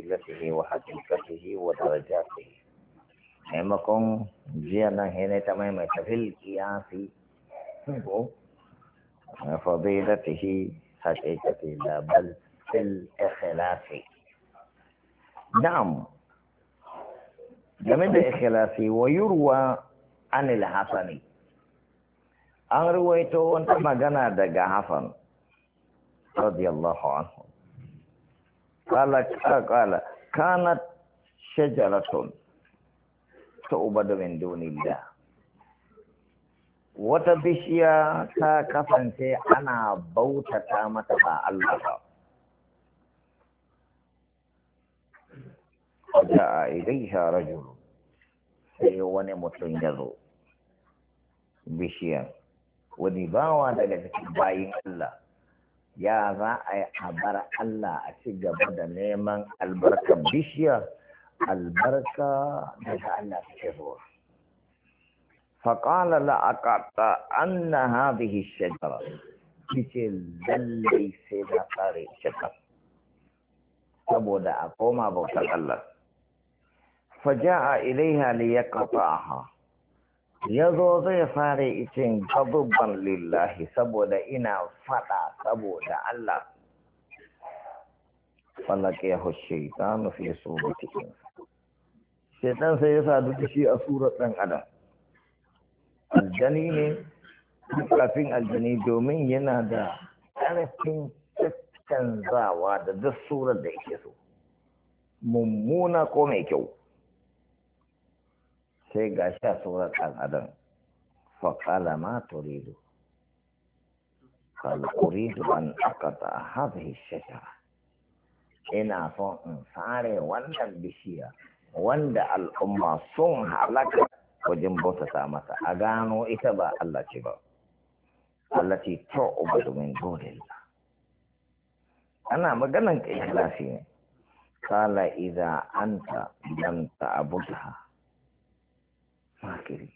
فضيلته وحقيقته ودرجاته مaimakon jiya nan hene ta maimaita fil kiyasi ko fadilatihi haqiqati la bal fil ikhlasi na'am game da ikhlasi wa yurwa anil hasani an ruwaito wata magana daga Hasan radiyallahu anhu qala kanat shajaratun tu'badu min dunillah wata bishiya ta kasance ana bautata mata ba Allah ba ja'a ilayha rajul sai wani mutum ya zo bishiyan wani bawa daga cikin bayin Allah ya za a yi a bar Allah a ci gaba da neman albarkar bishiya albarka daga Allah take zuwa faƙala la'aƙaƙa an na haɗihi shekara ce lallai sai na tsare shekara saboda a koma bautar Allah faja'a ilaiha li yaqta'aha yazo zai fara icin gabban lillahi saboda ina fada saboda Allah falaqiyahu shaytanu fi suratihi shaytan sai ya sadu da shi a surar dan adam aljani ne kafin aljani domin yana da ƙarfin canzawa da duk surar da yake so mummuna ko mai kyau sai ga sha surar ɗan adam faƙala ma turidu قال أريد أن أقطع هذه الشجرة ina son in sare wannan bishiya wanda al'umma sun halaka wajen bautata masa a gano ita ba Allah ce ba allati tu'badu min dunillah ana maganan ka ikhlasi ne qala idza anta lam ta'budha fakiri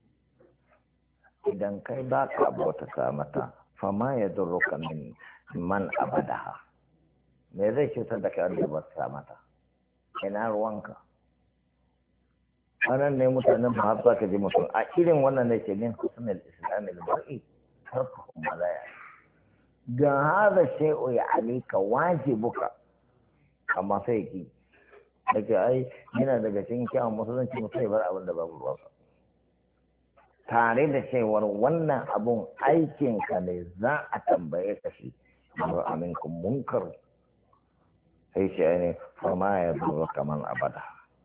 idan kai ba ka bautata mata fama yadurruka min man abadaha me zai cutar da kai wanda bautata mata ina ruwanka wannan ne mutanen ba har ka ji mutum a irin wannan ne ke min husnul islam al-mar'i tarku malaya ga hada shay'u ya alika wajibuka amma sai ki daga ai yana daga cikin kyawun musulunci mutum ya bar abin da babu ruwansa tare da cewar wannan abun aikin ka ne za a tambaye ka shi ba aminkum munkar sai shi ne fama ya zo kaman abada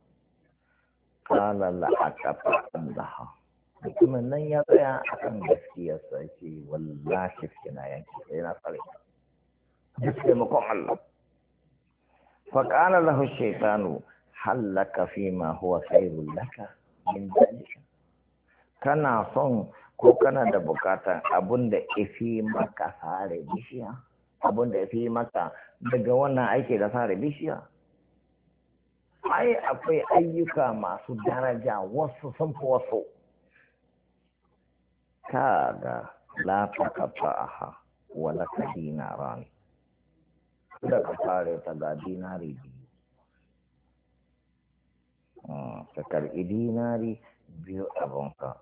kala la'aqata Allah mutumin nan ya tsaya akan gaskiyar sa ce wallahi kina yanki sai na tsare duk taimakon Allah fa qala lahu shaytanu hal laka fima huwa khairul laka min dalika kana son ko kana da bukatan abun da ifi maka sare bishiya abun da ifi maka daga wannan aiki da sare bishiya ai akwai ayyuka masu daraja wasu sun fi wasu kaga la taqta'aha wala dinarani da ka fare ta ga dinari biyu ka karɓi dinari biyu abunka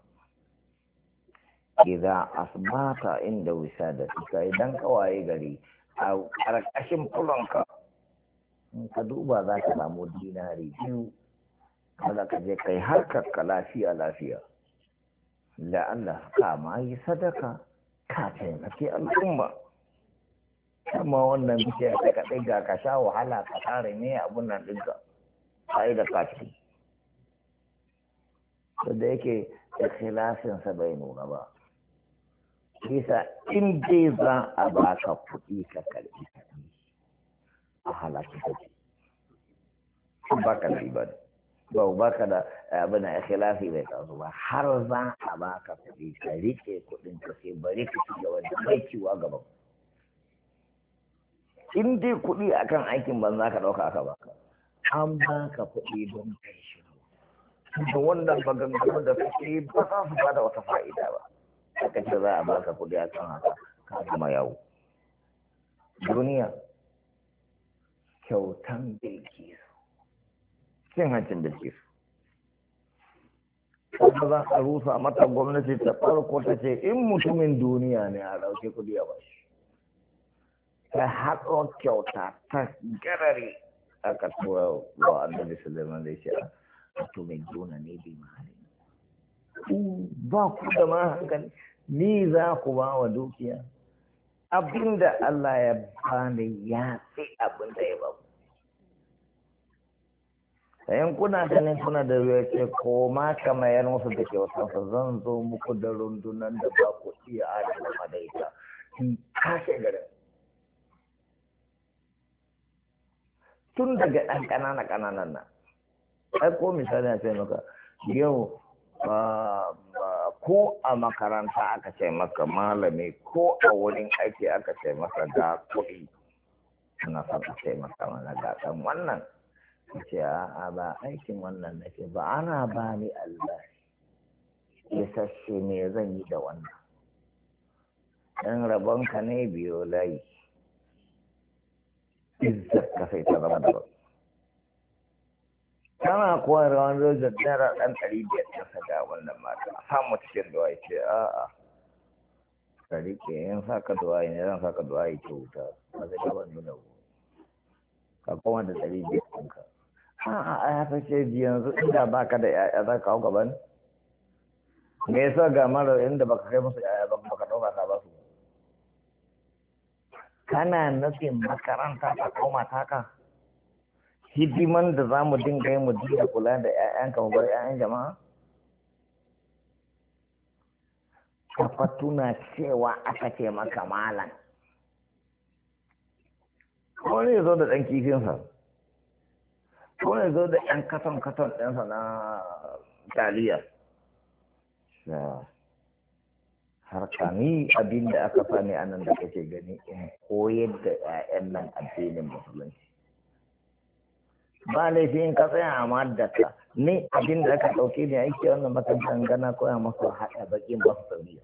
idan asbata inda wisa da suka idan kawaye gari a ƙarƙashin fulonka in ka duba za ka samu dinari biyu kada ka je kai harkar ka lafiya da Allah ka ma yi sadaka ka taimaki al'umma amma wannan bishiya ta kaɗai ga ka sha wahala ka tare ne abun nan ɗinka sai da kaci da yake ikhlasinsa bai nuna ba bisa in dai za a baka kuɗi ka karɓi a halaki kake baka da ibada baka da abin da ikhlasi bai kawo ba har za a baka kuɗi ka rike kuɗin ka sai bari ka ci gaba da mai ciwa gaba in dai kuɗi akan aikin banza ka ɗauka aka baka an baka kuɗi don kai shiru da wannan maganganu da kake ba za su bada wata fa'ida ba aka ce za a baka kuɗi akan haka ka kuma yawo duniya kyautan bilkisu cin hancin da ke wanda za a rusa mata gwamnati ta farko ta ce in mutumin duniya ne a ɗauke kudi a bashi ta haɗo kyauta ta garare aka tura wa annabi Sulaiman zai ce mutumin duna ne bai mahali ba ku da ma hankali ni za ku ba wa dukiya abinda Allah ya bani ya fi abinda ya ba ku sayan kuna ganin kuna da ruwa ce ko ma ka mayar musu da kyautansa zan zo muku da rundunan da ba ku iya adana madaita in kashe garin tun daga ɗan ƙananan nan ai ko misali a ce maka yau ko a makaranta aka ce maka malami ko a wurin aiki aka ce maka ga kuɗi ana son a ce maka mana ga ɗan wannan ce a ba aikin wannan nake ba ana ba ni albashi isasshe me zan yi da wannan ɗan rabonka ne biyo layi izzar ka sai ta zama da kana koyar wani rojar naira ɗan 500 ta saka wannan mata a samu cikin duwaye ce a'a ka rike yin saka duwaye ne zan saka duwaye ke wuta ba zai gaban nuna ka koma da 500 ɗinka a'a a ya fashe yanzu inda baka da ya'ya za ka hau gaban me yasa ga mara inda baka kai musu ya'ya ba baka ɗauka ka ba su kana nufin makaranta ta koma taka hidiman da za mu dinga yi mu dinga kula da 'ya'yanka mu bar 'ya'yan jama'a ka fatuna cewa aka ce maka malam wani ya zo da ɗan kifinsa wani ya zo da ɗan katon ɗinsa na taliya harka ni abin da aka sani a nan da kake gani in koyar da 'ya'yan nan addinin musulunci ba laifin ka tsaya a maddaka ni abin da aka ɗauke ne aiki wannan makarantar gana koya masu haɗa baƙin ba su sauriya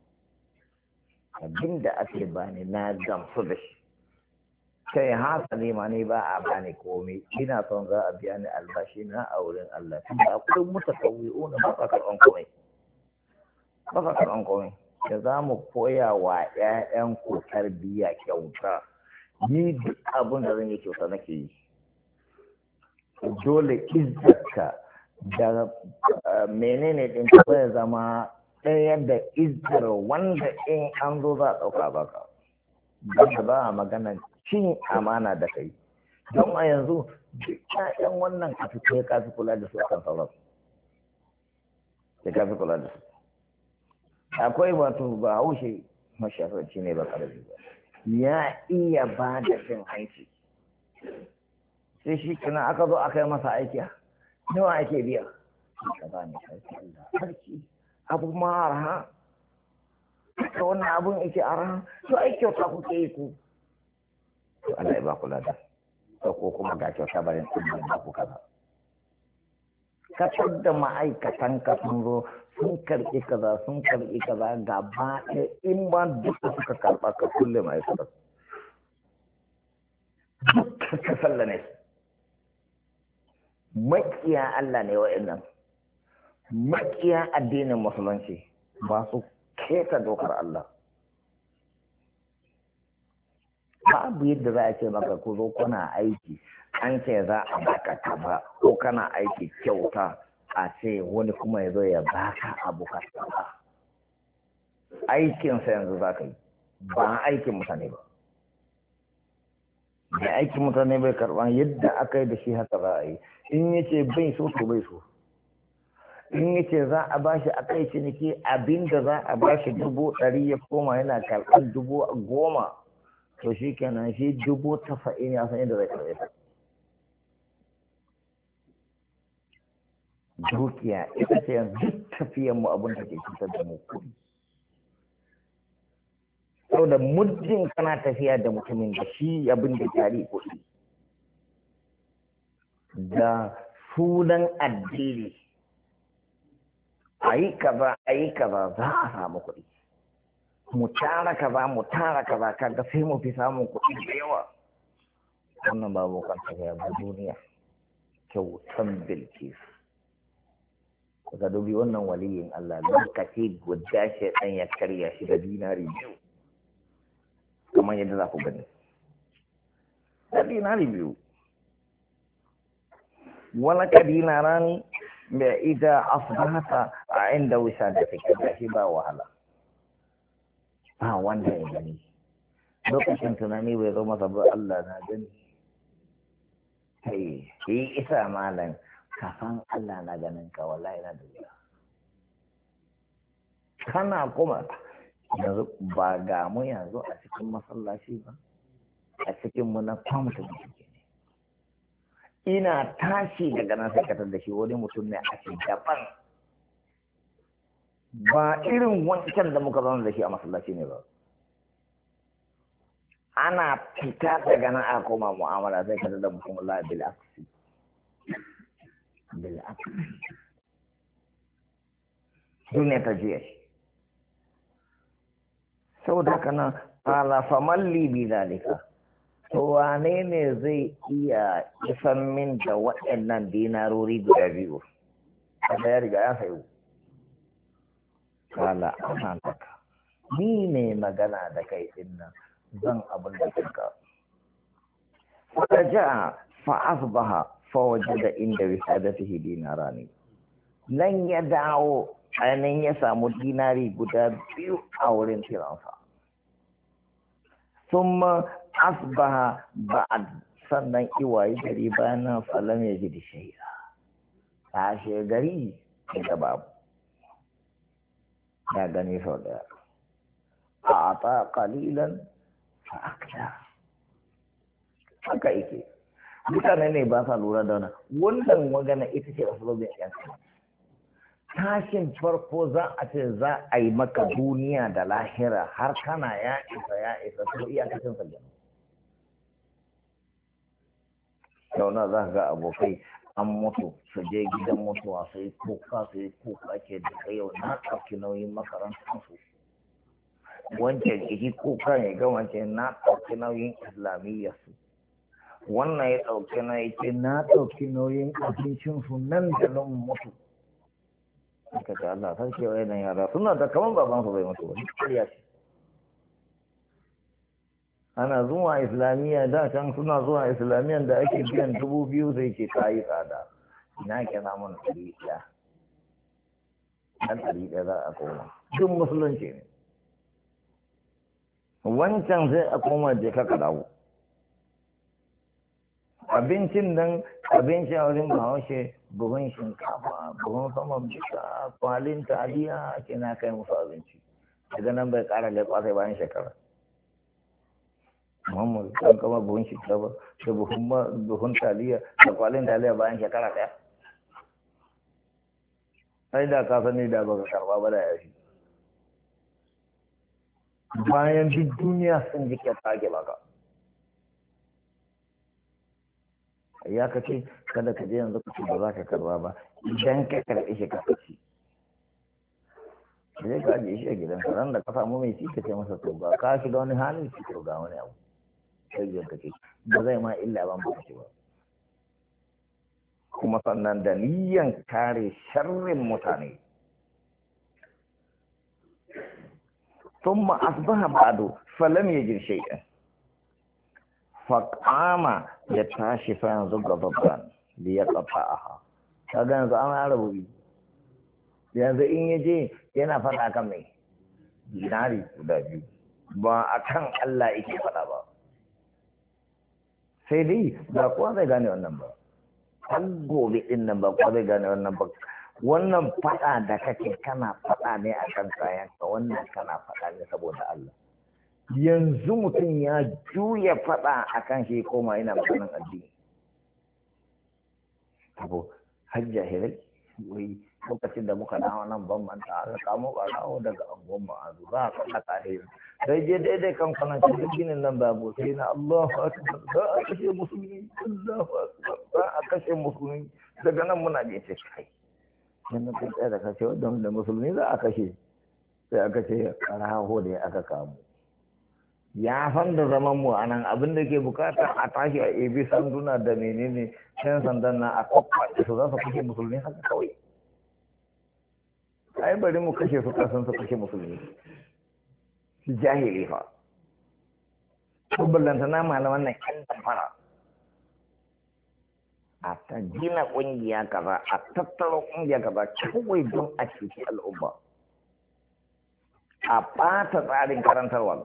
abin da ake bani na gamsu da shi kai hasali ma ne ba a bani komai ina son za a biya ni albashi na a wurin Allah tunda akwai mutakawwi'una ba ka karɓan komai ba ka karɓan komai da za mu koya wa 'ya'yanku tarbiyya kyauta ni duk abin da zan yi kyauta nake yi dole izzarka da menene din ka ya zama ɗaya da izzar wanda in an zo za a ɗauka baka don ba a magana cin amana da kai don a yanzu duk 'ya'yan wannan kafi kai kafi kula da su akan sauran sai kafi kula da su akwai wato ba haushe mashafarci ne ba karfi ba ya iya ba da cin hanci sai shi kana aka zo aka yi masa aiki nawa ake biya ka ba ni sarki abu ma arha ka wannan abun yake arha to ai kyauta kuke yi ku to Allah ya ba ku lada to ko kuma ga kyauta bayan sun ba ku kaza ka da ma'aikatan ka sun zo sun karɓi kaza gaba ɗaya in ba duka suka karɓa ka kulle ma'aikatan duka ka sallane makiya Allah ne wa'annan makiya addinin musulunci ba su keta dokar Allah babu yadda za a ce maka ku zo kuna aiki an ce za a baka kaza ko kana aiki kyauta a ce wani kuma ya zo ya baka abu ka ba aikinsa yanzu za ka yi ba aikin mutane ba da aikin mutane bai karɓa yadda aka yi da shi haka za a yi in ya ce bai so to bai so in ya ce za a ba shi a kai ciniki abinda za a ba shi 100 ya koma yana karɓar 10,000 to shi kenan shi 90,000 ya san yadda zai karɓe ta dukiya ita ce duk tafiyanmu abin da ke cutar da mu kuɗi saboda muddin kana tafiya da mutumin da shi abin da tari kuɗi da sunan addini a yi kaza za a samu kuɗi mu tara kaza kaga sai mu fi samun kuɗi da yawa wannan babu kan tafiya ba duniya kyautan bilkis. Ka dubi wannan waliyin Allah lokaci guda shaitan ya karya shi da dinari biyu kamar yadda za ku gani da dinari biyu wala ka dinaran mai ita asbahata a inda wusa da take da shi ba wahala ba wanda ya gani lokacin tunani bai zo masa ba Allah na gani kai yi isa malam kafan Allah na ganin ka wallahi na duniya kana kuma yanzu ba ga mu yanzu a cikin masallaci ba a cikin mu na kwamta da shi ne ina tashi daga nan sai katar da shi wani mutum ne a cikin daban ba irin wancan da muka zama da shi a masallaci ne ba ana fita daga nan a koma mu'amala sai katar da mutum Allah bil aksi بالعكس دنيا تجيش سو da kana ala famalli bi zalika to wane ne zai iya isan min da waɗannan dinarori guda biyu kada ya riga ya sayo kala ana taka ni ne magana da kai din nan zan abin da kanka fa ja'a fa asbaha fawajada inda wisadatihi dinarani nan ya dawo ainihin ya samu dinari guda biyu a wurin tiransa summa asbaha ba'd sannan iwaye gari bayan falam ya ji da shaida tashe gari da babu ya gani sau daya a ta kalilan fa akta haka yake mutane ne ba sa lura da wannan magana ita ce asalobin yan tashin farko za a ce za a yi maka duniya da lahira har kana ya isa su iyakacin sallan yau na za ka ga abokai an mutu su je gidan mutuwa sai kuka ke da yau na ɗauki nauyin makarantarsu wancan jiki kuka ne ga wancan na ɗauki nauyin islamiyyarsu wannan ya ɗauki na yake na ɗauki nauyin abincinsu nan da nan mutu aka ce Allah sarki wa yanayin yara suna da kamar babansu bai mutu wani ƙarya ce ana zuwa islamiyya da can suna zuwa islamiyyan da ake biyan 2000 sai ce ta yi tsada ina kira mun 100 dan 100 za a koma duk musulunci ne wancan sai a koma je ka dawo abincin nan abinci a wurin bahaushe buhun shinkafa buhun saman bisa kwalin taliya ake na kai musu abinci daga nan bai kara leƙwa sai bayan shekara muhammadu kan kama buhun shinkafa da buhun taliya da kwalin taliya bayan shekara ɗaya sai da ka sani da baka karba ba da yashi bayan duk duniya sun ji kyauta ke baka ya ka ce kada ka je yanzu ka ce ba za ka karba ba idan ka karɓi shi ka ci sai ka ajiye shi a gidan ka ran da ka samu mai ci ka ce masa to ba ka shiga wani halin ci to ga wani abu sai ka ce ba zai ma illa ban ba ci ba kuma sannan da niyyan kare sharrin mutane ثم أصبح بعد فلم يجد شيئا faƙama ya tashi fayan zuga babban da ya ƙafa'aha ta ga yanzu an arabu biyu yanzu in ya je yana faɗa kan mai dinari guda biyu ba a kan Allah yake faɗa ba sai dai ba kowa zai gane wannan ba har gobe ɗin nan ba kowa zai gane wannan ba wannan faɗa da kake kana faɗa ne a kan kayanka wannan kana faɗa ne saboda Allah yanzu mutum ya juya faɗa a kan shi koma yana maganin addini abu hajja hirai wai lokacin da muka dawo nan ban manta aka kamo ɓarawo daga angon ma'azu za a faɗa tare sai je daidai kan kwanancin duk ginin nan babu sai na Allahu akbar za a kashe musulmi Allahu akbar za a kashe musulmi daga nan muna je ce kai yana kun tsaya da kashe wadda musulmi za a kashe sai aka ce ɓarawo da aka kamo ya san da zaman mu a nan abin da ke bukata a tashi a ebi sanduna da menene can sandan na a kwakwace su za su kashe musulmi haka kawai. Ai bari mu kashe su kasan su kashe musulmi. Su jahili fa. Kubbulanta na malaman nan ƴan damfara. A ta gina ƙungiya kaza, a tattara ƙungiya kaza kawai don a cuci al'umma. A ɓata tsarin karantarwa.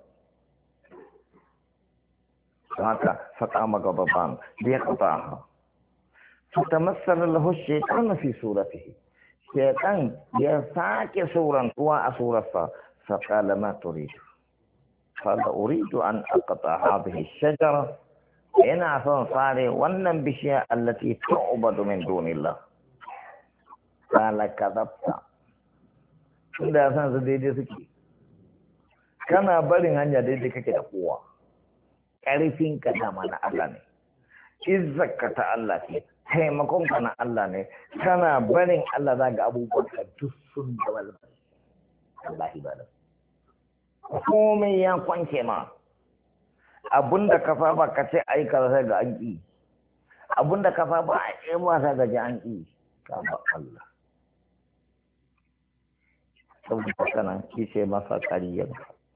haka فقام غضبان ليقطعها فتمثل له الشيطان في صورته شيطان يساك صورا صورة فقال ما تريد قال أريد أن أقطع هذه الشجرة إن أعطان صاري ونن بشيء التي تعبد من دون الله قال كذبت da san su daidai suke kana barin hanya daidai kake da kowa ƙarfin ka dama na Allah ne izzaka ta Allah ce taimakon ka na Allah ne kana barin Allah za ga abubuwan ka duk sun da walba Allah ibada komai ya kwance ma abunda ka fa ba ka ce ai ka sai ga an ki abunda ka fa ba ai ba sa ga an ki ka ba Allah saboda kana kice masa kariyar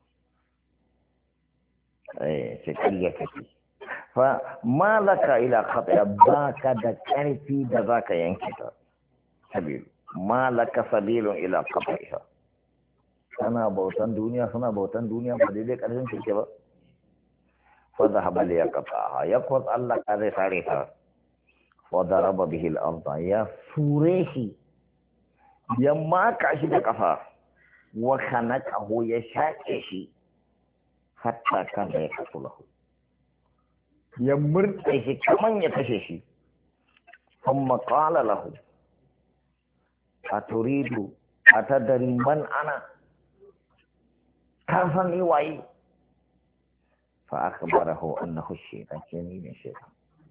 sai kariyar kake fa malaka ila khatiya baka da karfi da zaka yanke ta sabil malaka sabilun ila khatiha kana bautan duniya suna bautan duniya ba daidai karfin kake ba fa dhahaba li yaqtaha yaqut Allah ka zai sare ta wa daraba bihi al-ardh ya surehi yamma ka shi da kafa wa khanaqahu ya shaƙe shi hatta kan da ya kasu lahu ya murɗe shi kaman ya kashe shi kuma qala lahu aturidu atadari man ana ka san ni waye fa akhbarahu annahu shaytan kini ne shaytan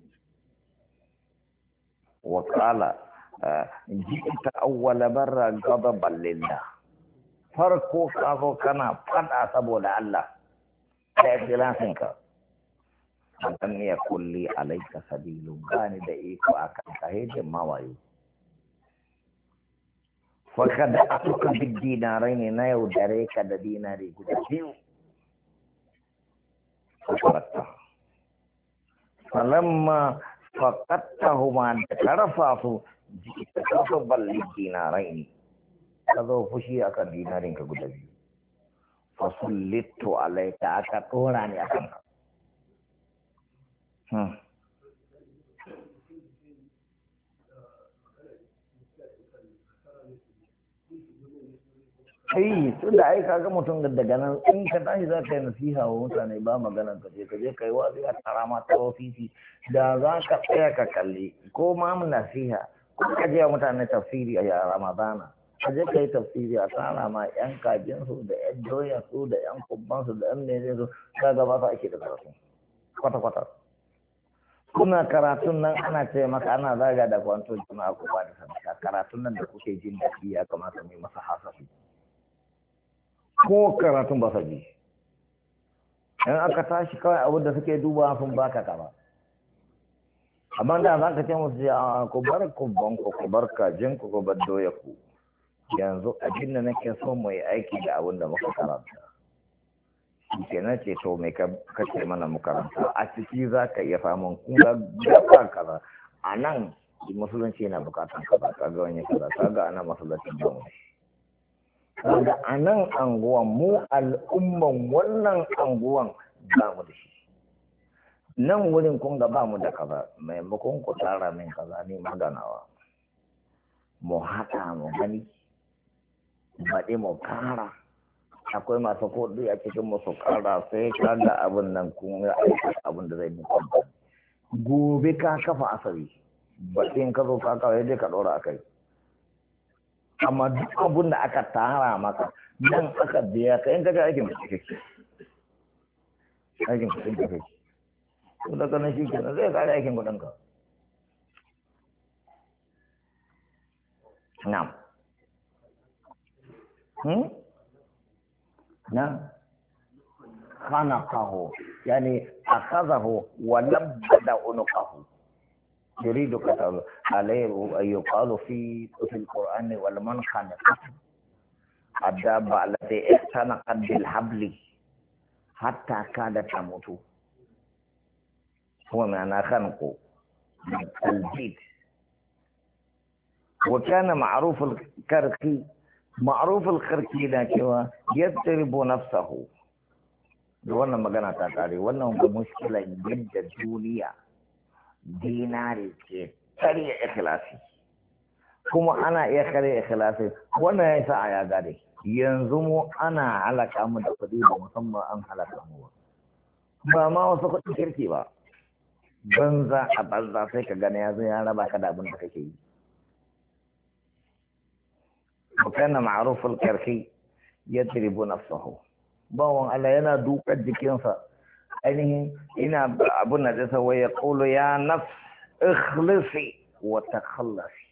wa qala ji'ta awwala barra ghadaban lillah farko ka zo kana fada saboda Allah da ikhlasinka an ya kulli alayka sabilu bani da iko akan ka hejin mawayo fa kada atuka bid dinarai ne na yau dare ka da dinari guda biyu fakarta falamma faqattahuma da karfa su jita ka balli dinarai ne ka zo fushi akan dinarin ka guda biyu fasullitu alaika aka tsora ne akan ka tun da ai kaga mutum daga nan in ka tashi za ka yi nasiha wa mutane ba magana ka je ka yi wazi a tara ma ta ofisi da za ka tsaya ka kalli ko ma mu nasiha ko ka je wa mutane tafsiri a ramadana a je ka yi tafsiri a tsara ma yan kajinsu da yan doyarsu da yan kubbansu da yan mene su ka gaba su ake da karatu kwata-kwata kuna karatun nan ana ce maka ana zaga da kwanto jama'a ku ba da sadaka karatun nan da kuke jin daɗi ya kamata mai masa hasafi ko karatun ba sa ji in aka tashi kawai abin da suke duba sun baka kama amma da za ka ce musu a ku bar kubban ku bar kajin ku bar doya ku yanzu abin da nake so mu yi aiki da abin da muka karanta shi ke na ce to mai kace mana mu karanta a ciki za ka iya famun kuma gaba kaza a nan musulunci yana bukatan kaza kaga wani kaza kaga ana masallacin don kaga a nan anguwan mu al'umman wannan anguwan ba mu da shi nan wurin kun ga ba mu da kaza maimakon ku tara min kaza ne maganawa mu haɗa mu gani baɗi mu kara akwai masu kuɗi a cikin musu kara sai ka ga abin nan kun ga aiki abin da zai muku gobe ka kafa asali baɗin ka zo ka kawai dai ka ɗora a kai amma duk abin da aka tara maka nan aka biya ka in kaga aikin kuɗi kake aikin kuɗin kake ko da kana shi kenan zai kare aikin kuɗin ka na'am na خنقه يعني أخذه ونبذ عنقه يريد قتله عليه يقال في القرآن والمن خنقه الدابة التي اختنقت بالحبل حتى كادت تموت هو معنى خنقه الجيد. وكان معروف الكركي لكن يضرب نفسه. wannan magana ta kare wannan ga mushkila yadda duniya dinari ke karya ikhlasi kuma ana iya karya ikhlasi wannan ya sa a ya gade yanzu mu ana halaka mu da kuɗi da musamman an halaka mu ba ma wasu kuɗi kirki ba banza a banza sai ka gane ya zo ya raba ka da abin da kake yi. وكان معروف الكرخي يضرب نفسه bawan Allah yana dukar jikinsa ainihin ina abun da zai wai ya kulu ya nafs ikhlisi wa takhallasi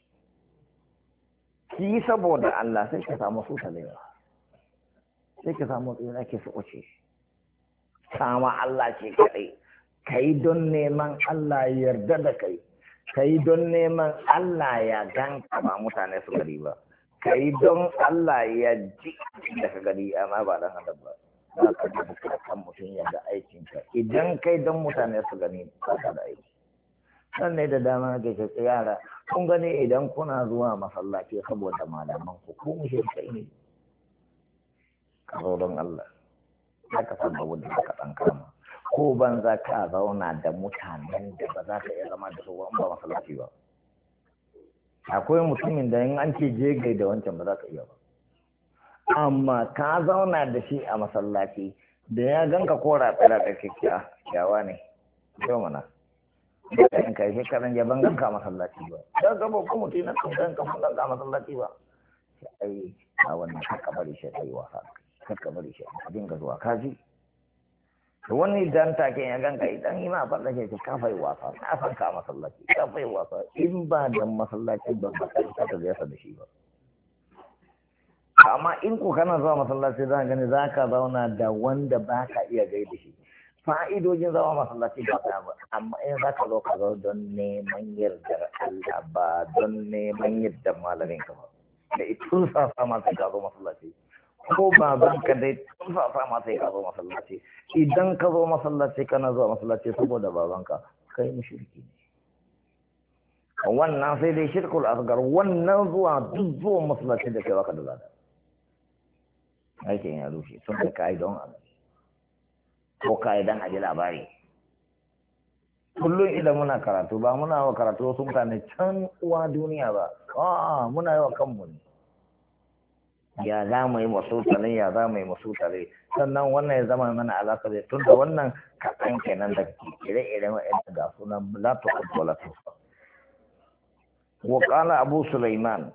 ki saboda Allah sai ka samu su talewa sai ka samu tsira ke su uce sama Allah ce kadai kai don neman Allah ya yarda da kai kai don neman Allah ya ganka ba mutane su gari ba kai don Allah ya ji daga gari amma ba dan adam ba za ka ji bukatan mutum ya ga aikinka idan kai don mutane su gani ba ka da aiki nan ne da dama ga ke yara kun gani idan kuna zuwa masallaci saboda malaman ku ko mu kai ne ka zo don Allah za ka san abu da ka dan kama ko ban za ka zauna da mutanen da ba za ka iya zama da su ba masallaci ba akwai mutumin da in an ce je gai da wancan ba za ka iya ba amma ka zauna da shi a masallaci da ya ganka kora tsira da kyakkyawa ne yau mana in kai shekaran ya ban ganka masallaci ba ya gaba ko mutum na kan kan ganka masallaci ba ai a wannan haka bari shi kai wasa haka bari shi a dinga zuwa kaji to wani dan take ya ganka idan ina fada ke ka fai wasa ka san ka masallaci ka fai wasa in ba da masallaci ba ka ka da yasa da shi ba amma in ko kana zuwa masallaci za ka gani za ka zauna da wanda ba ka iya gaida shi fa'idojin zama masallaci ba ka ba amma in za ka zo ka zo don neman yardar Allah ba don neman yardar malamin ka ba da itun sa sama sai ka zo masallaci ko baban ka dai tun sa sama sai ka zo masallaci idan ka zo masallaci kana zuwa masallaci saboda babanka kai mushriki ne wannan sai dai shirkul asgar wannan zuwa duk zuwa masallaci da kai baka da lada aikin ya rushe sun kai ka'i don abu ko ka'i don aji labari kullum idan muna karatu ba muna wa karatu wasu mutane can uwa duniya ba muna yi wa kanmu ne ya za mu yi masu tare ya za mu yi masu tare sannan wannan ya zama mana alaƙa da tun da wannan kaɗan kenan da ire-iren wa'yanda ga sunan latu kwalatu wa ƙala abu sulaiman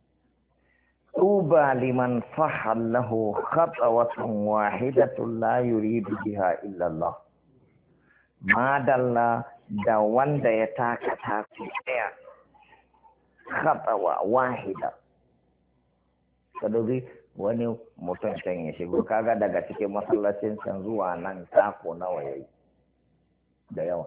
طوبى لمن صح له خطوة واحدة لا يريد بها إلا الله ما دل da wanda ya taka tafi ɗaya khatawa wahida kadobi wani mutum can ya shigo kaga daga cikin masallacin can zuwa nan tako nawa yayi da yawa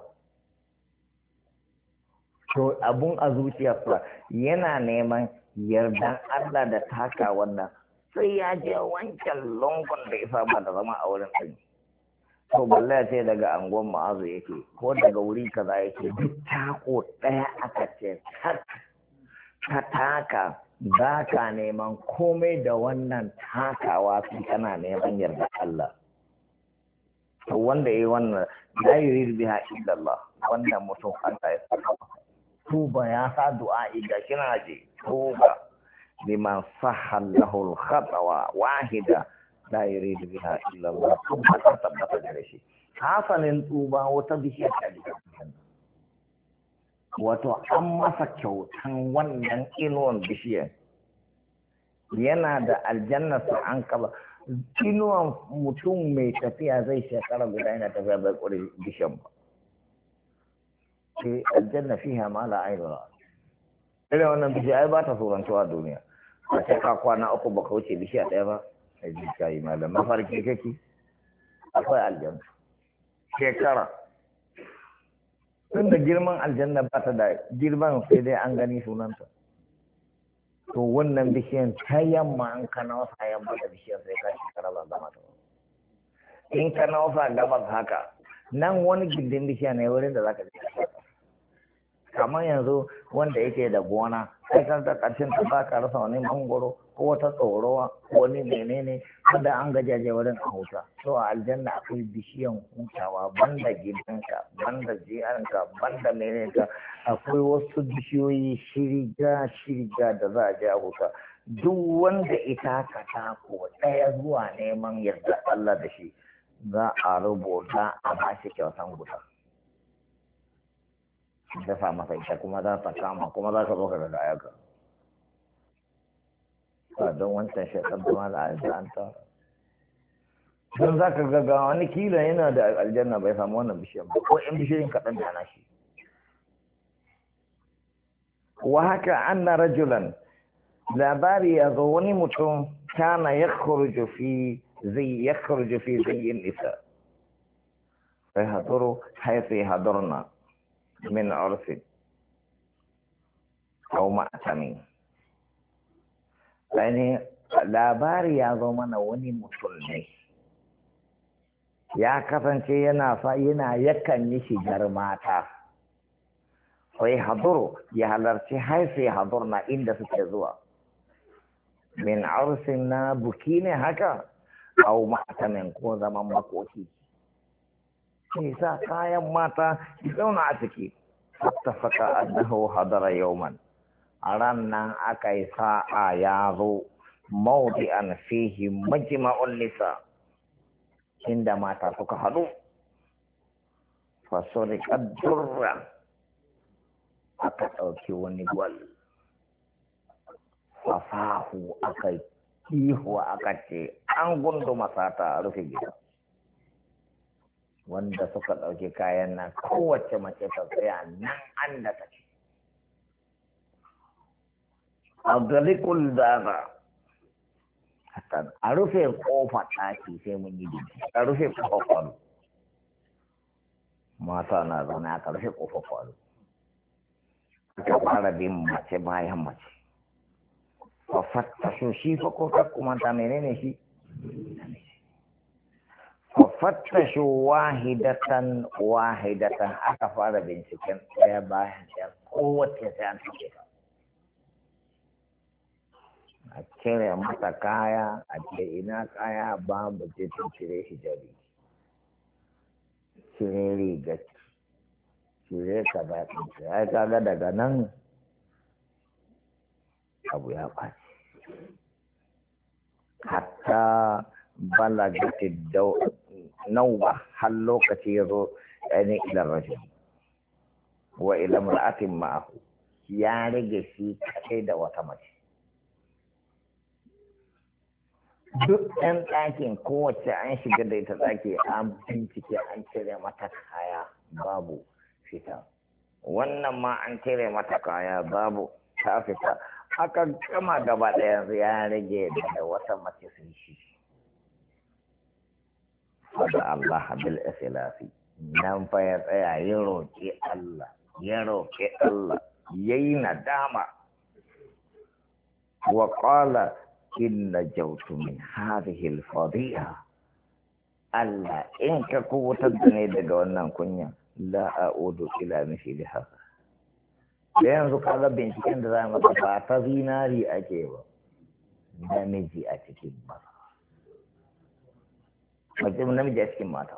to abun a zuciyarsa yana neman yardan Allah da taka wannan sai ya je wancan lungun da ya saba da zama a wurin ɗin. To balle ya ce daga angon ma'azu yake ko daga wuri kaza yake duk tako ɗaya aka ce ka taka za ka neman komai da wannan takawa su kana neman yardan Allah. To wanda ya yi wannan la yurid biha illallah wannan mutum Allah ya saka tuba ya sa du'a ga kina je tuba liman sahha lahu al-khatawa wahida la yuridu biha illa Allah tuba ta tabbata da shi hasanin tuba wata bishiya ta jikin wato an masa kyautan wannan inuwan bishiyar yana da aljanna su an kaba inuwan mutum mai tafiya zai shekara guda yana tafiya bai kure bishiyar ba ke aljanna fiha ma la ainu ra irin wannan bishiya ai ba ta tsorantuwa duniya a ce ka kwana uku baka wuce bishiya ɗaya ba a ji ka yi malam mafarki kake akwai aljanna shekara tun da girman aljanna ba ta da girman sai dai an gani sunanta to wannan bishiyan ta yamma an kana wasa yamma da bishiyar sai ka shekara ba zama ta in kana wasa gabas haka nan wani gindin bishiya ne wurin da za ka je kamar yanzu wanda yake da gona sai kan ta karshen ta ba ka rasa wani mangoro ko wata tsorowa ko wani menene wanda an gajaje wurin a huta to a aljanna akwai bishiyan hutawa banda gidanka banda jiyanka banda menene akwai wasu bishiyoyi shirga da za a je a huta duk wanda ita ka tako ɗaya zuwa neman yarda Allah da shi za a rubuta a bashi kyautan guda dafa masa ita kuma za ta kama kuma za ka zo ka daga ayaka ba don wancan shekar da ma da an ta don za ka gaga wani kila yana da aljanna bai samu wannan bishiyar ba ko yan bishiyoyin kaɗan da na shi wa haka anna rajulan labari ya zo wani mutum kana yakhruju fi zayyin nisa sai haduru haythu hadurna min urfin aw ma'tamin sai labari ya zo mana wani mutum ne ya kasance yana yakan yi shigar mata sai haduru ya halarci haifi hadurna inda suke zuwa min urfin na buki ne haka aw ma'tamin ko zaman makoki sai sa kayan mata zauna a ciki fattafaka annahu hadara yawman a ranar aka yi sa'a ya zo mawdi'an fihi majma'un nisa inda mata suka haɗu fasuriqat durra aka ɗauki wani gwal fasahu aka ihu aka ce an gunduma sata a rufe gida wanda suka ɗauki kayan nan kowace mace ta tsaya nan an da take abdalikul daga a rufe kofa ɗaki sai mun yi dinki a rufe kofa kwalo mata na zaune aka rufe kofa kwalo aka fara bin mace bayan mace fafatta shi fa ko kuma ta menene shi fafattashu wahidatan aka fara binciken ɗaya bayan ɗaya kowace sai an tuke ta a cire mata kaya a ce ina kaya babu ce tun cire hijabi cire rigar cire ka ba ɗinki ya kaga daga nan abu ya ɓaci hatta balagati nauba har lokaci ya zo ainihin ilar rashin wa ila mar'atin ma'ahu ya rage shi kaɗai da wata mace duk ɗan ɗakin kowace an shiga da ita ɗaki an bincike an cire mata kaya babu fita wannan ma an cire mata kaya babu ta fita aka gama gaba ɗaya ya rage da wata mace sun shi fada Allah bil ikhlasi nan fa ya tsaya ya roƙi Allah yayi nadama wa qala inna jawtu min hadhihi al fadiha Allah in ka kubutar da ne daga wannan kunya la a'udu ila mithli hadha da yanzu kaga binciken da za maka ba ta zinari ake ba namiji a cikin ba mace namiji a cikin mata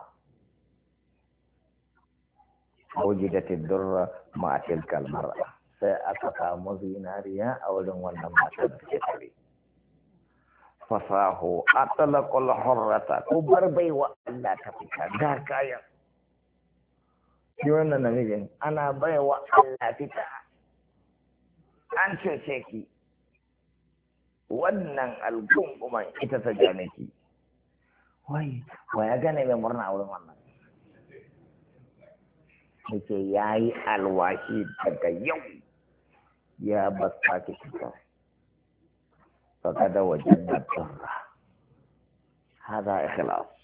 wujidatin durra ma'atil kalmar sai aka samu zinariya a wurin wannan mata da ke tare fasahu atalaqul hurrata ko bar baiwa Allah ta fita ga kayan shi wannan namijin ana baiwa Allah fita an cece ki wannan algunguman ita ta gane ki wai wa ya gane mai murna wurin wannan yake ya yi alwashi daga yau ya basta ki fita فقد وجدنا الضر هذا إخلاص